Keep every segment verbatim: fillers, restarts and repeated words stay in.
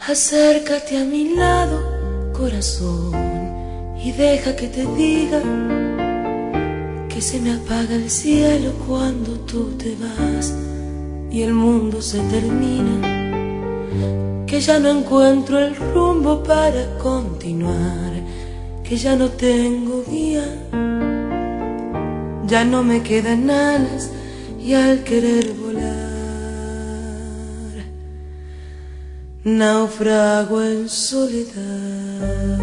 Acércate a mi lado, corazón, y deja que te diga que se me apaga el cielo cuando tú te vas y el mundo se termina, que ya no encuentro el rumbo para continuar, que ya no tengo guía, ya no me quedan alas y al querer volar naufrago en soledad.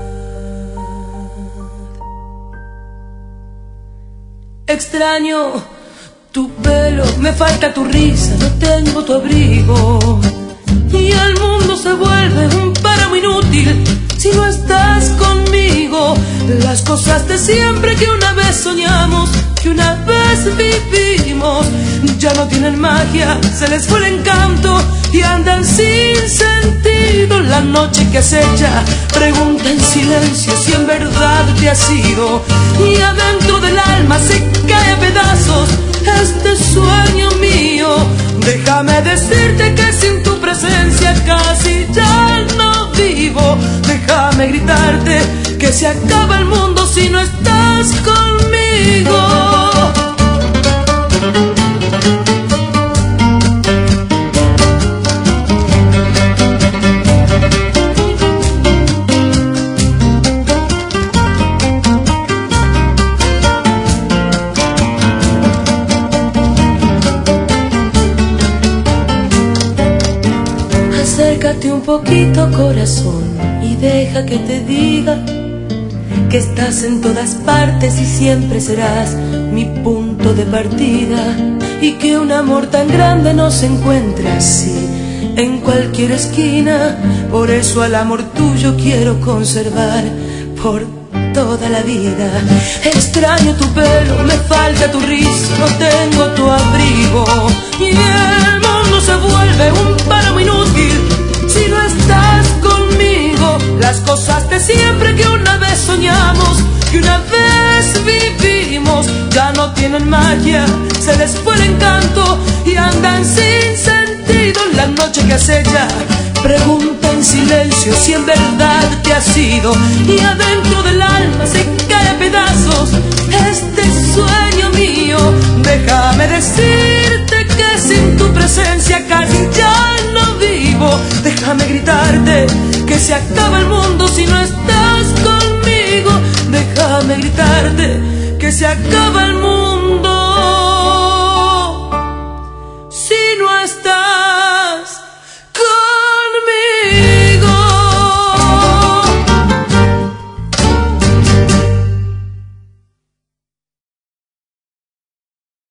Extraño tu pelo, me falta tu risa, no tengo tu abrigo y el mundo se vuelve un páramo inútil si no estás conmigo. Las cosas de siempre que una vez soñamos, que una vez vivimos, ya no tienen magia, se les fue el encanto y andan sin sentido. La noche que acecha pregunta en silencio si en verdad te has ido, y adentro del alma se cae a pedazos este sueño mío. Déjame decirte que sin tu presencia casi ya no vivo. Déjame gritarte que se acaba el mundo si no estás conmigo. Acércate un poquito, corazón, y deja que te diga que estás en todas partes y siempre serás mi punto de partida, y que un amor tan grande no se encuentra así en cualquier esquina. Por eso al amor tuyo quiero conservar por toda la vida. Extraño tu pelo, me falta tu risa, no tengo tu abrigo y el mundo se vuelve un páramo inútil si no estás conmigo. Las cosas de siempre que una vez soñamos, que una vez vivimos, ya no tienen magia, se les fue el encanto y andan sin sentido. La noche que acecha pregunta en silencio si en verdad te has ido, y adentro del alma se cae a pedazos este sueño mío. Déjame decirte que sin tu presencia casi ya no vivo. Déjame gritarte que se acaba el mundo si no estás conmigo. Déjame gritarte que se acaba el mundo.